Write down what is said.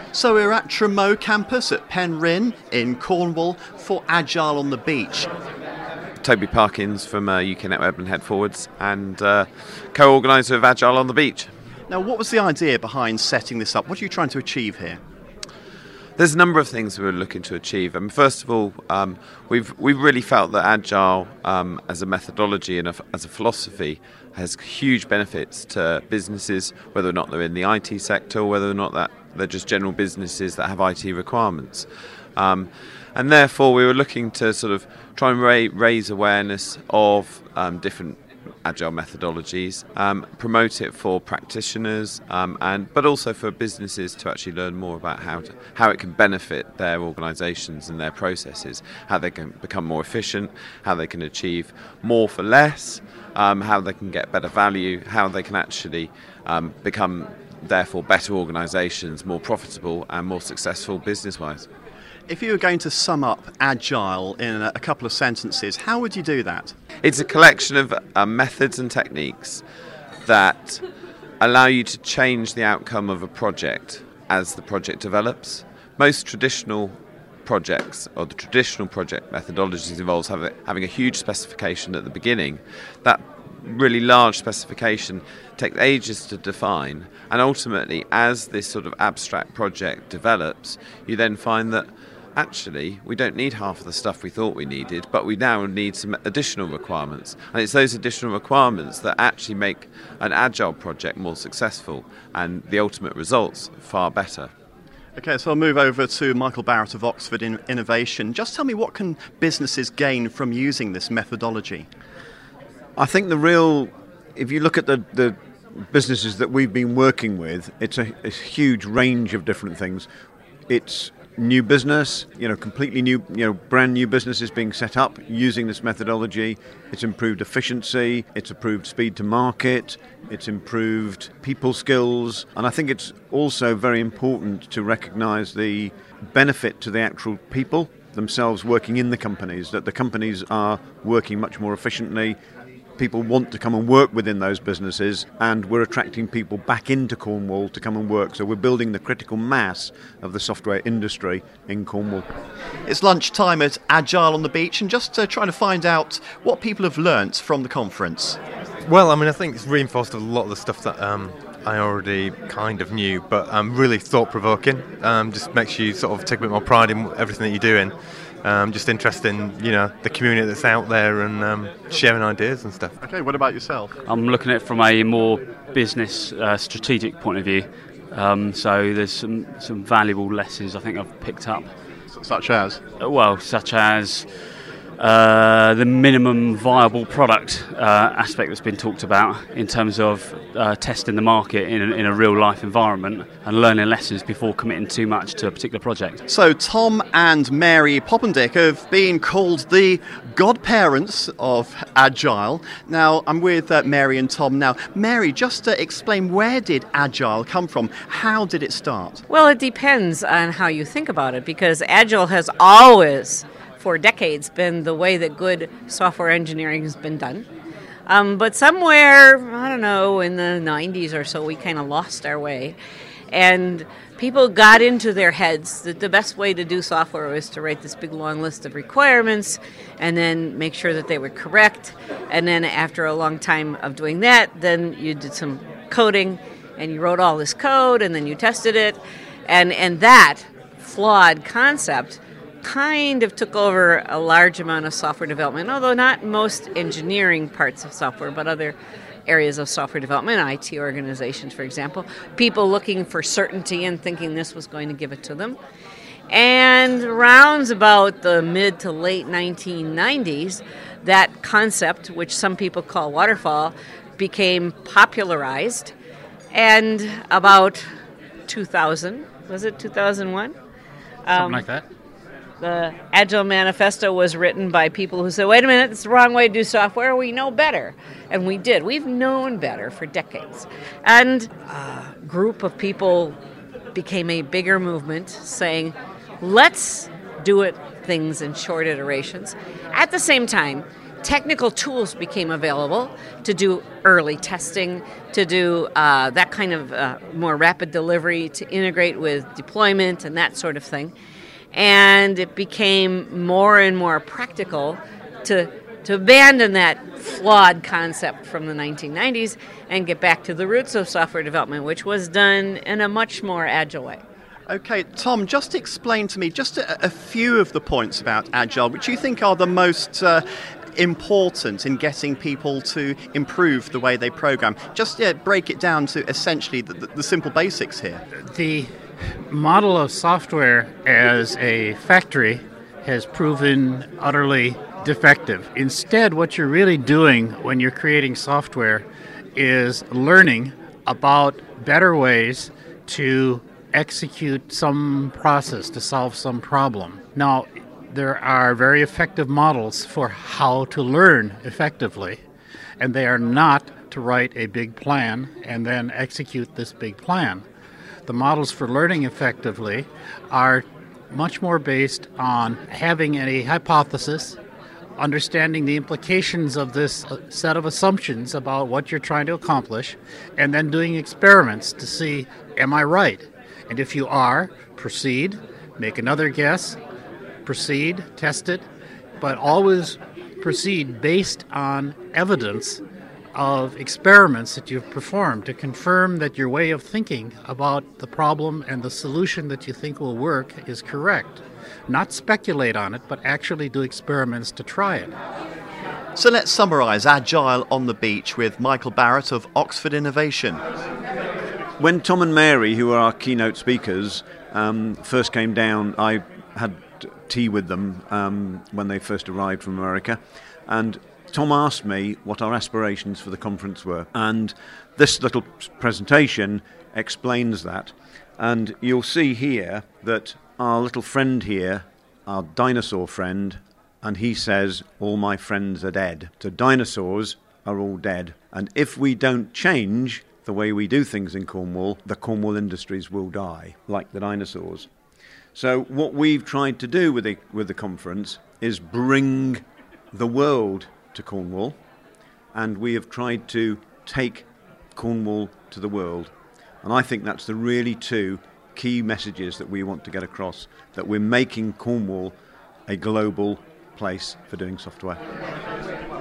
So we're at Tremoe campus at Penryn in Cornwall for Agile on the Beach. Toby Parkins from UK Netweb and Head Forwards, and co-organiser of Agile on the Beach. Now, what was the idea behind setting this up? What are you trying to achieve here? There's a number of things we're looking to achieve. First of all, we've really felt that Agile as a methodology and as a philosophy has huge benefits to businesses, whether or not they're in the IT sector or whether or not that they're just general businesses that have IT requirements. And therefore we were looking to sort of try and raise awareness of different Agile methodologies, promote it for practitioners, but also for businesses to actually learn more about how it can benefit their organisations and their processes, how they can become more efficient, how they can achieve more for less, how they can get better value, how they can actually become therefore better organisations, more profitable and more successful business-wise. If you were going to sum up Agile in a couple of sentences, how would you do that? It's a collection of methods and techniques that allow you to change the outcome of a project as the project develops. Most traditional projects, or the traditional project methodologies, involves having a huge specification at the beginning. That really large specification takes ages to define, and ultimately as this sort of abstract project develops, you then find that actually we don't need half of the stuff we thought we needed, but we now need some additional requirements, and it's those additional requirements that actually make an Agile project more successful and the ultimate results far better. Okay, so I'll move over to Michael Barrett of Oxford Innovation. Just tell me, what can businesses gain from using this methodology? I think if you look at the businesses that we've been working with, it's a huge range of different things. It's new business, completely new, brand new businesses being set up using this methodology. It's improved efficiency, it's improved speed to market, it's improved people skills, and I think it's also very important to recognise the benefit to the actual people themselves working in the companies, that the companies are working much more efficiently. People want to come and work within those businesses, and we're attracting people back into Cornwall to come and work. So we're building the critical mass of the software industry in Cornwall. It's lunchtime at Agile on the Beach, and just trying to find out what people have learnt from the conference. Well, I think it's reinforced a lot of the stuff that I already kind of knew, but really thought-provoking. Just makes you sort of take a bit more pride in everything that you're doing. Just interested in, the community that's out there and sharing ideas and stuff. Okay, what about yourself? I'm looking at it from a more business strategic point of view. So there's some valuable lessons I think I've picked up. Such as? Such as the minimum viable product aspect that's been talked about in terms of testing the market in a real life environment and learning lessons before committing too much to a particular project. So Tom and Mary Poppendick have been called the godparents of Agile. Now I'm with Mary and Tom now. Mary, just to explain, where did Agile come from? How did it start? Well, it depends on how you think about it, because Agile has always for decades been the way that good software engineering has been done. But somewhere, I don't know, in the 90s or so, we kind of lost our way. And people got into their heads that the best way to do software was to write this big long list of requirements and then make sure that they were correct. And then after a long time of doing that, then you did some coding and you wrote all this code and then you tested it. And that flawed concept kind of took over a large amount of software development, although not most engineering parts of software, but other areas of software development, IT organizations, for example. People looking for certainty and thinking this was going to give it to them. And rounds about the mid to late 1990s, that concept, which some people call waterfall, became popularized. And about 2000, was it 2001? Something like that. The Agile Manifesto was written by people who said, wait a minute, it's the wrong way to do software. We know better. And we did. We've known better for decades. And a group of people became a bigger movement saying, let's do things in short iterations. At the same time, technical tools became available to do early testing, to do that kind of more rapid delivery, to integrate with deployment and that sort of thing. And it became more and more practical to abandon that flawed concept from the 1990s and get back to the roots of software development, which was done in a much more agile way. Okay, Tom, just explain to me just a few of the points about Agile, which you think are the most important in getting people to improve the way they program. Just break it down to essentially the simple basics here. The model of software as a factory has proven utterly defective. Instead, what you're really doing when you're creating software is learning about better ways to execute some process, to solve some problem. Now, there are very effective models for how to learn effectively, and they are not to write a big plan and then execute this big plan. The models for learning effectively are much more based on having a hypothesis, understanding the implications of this set of assumptions about what you're trying to accomplish, and then doing experiments to see, am I right? And if you are, proceed, make another guess, proceed, test it, but always proceed based on evidence of experiments that you've performed to confirm that your way of thinking about the problem and the solution that you think will work is correct. Not speculate on it, but actually do experiments to try it. So let's summarise Agile on the Beach with Michael Barrett of Oxford Innovation. When Tom and Mary, who are our keynote speakers, first came down, I had tea with them when they first arrived from America, and Tom asked me what our aspirations for the conference were, and this little presentation explains that. And you'll see here that our little friend here, our dinosaur friend, and he says, all my friends are dead. So dinosaurs are all dead. And if we don't change the way we do things in Cornwall, the Cornwall industries will die, like the dinosaurs. So what we've tried to do with the conference is bring the world to Cornwall, and we have tried to take Cornwall to the world. And I think that's the really two key messages that we want to get across, that we're making Cornwall a global place for doing software.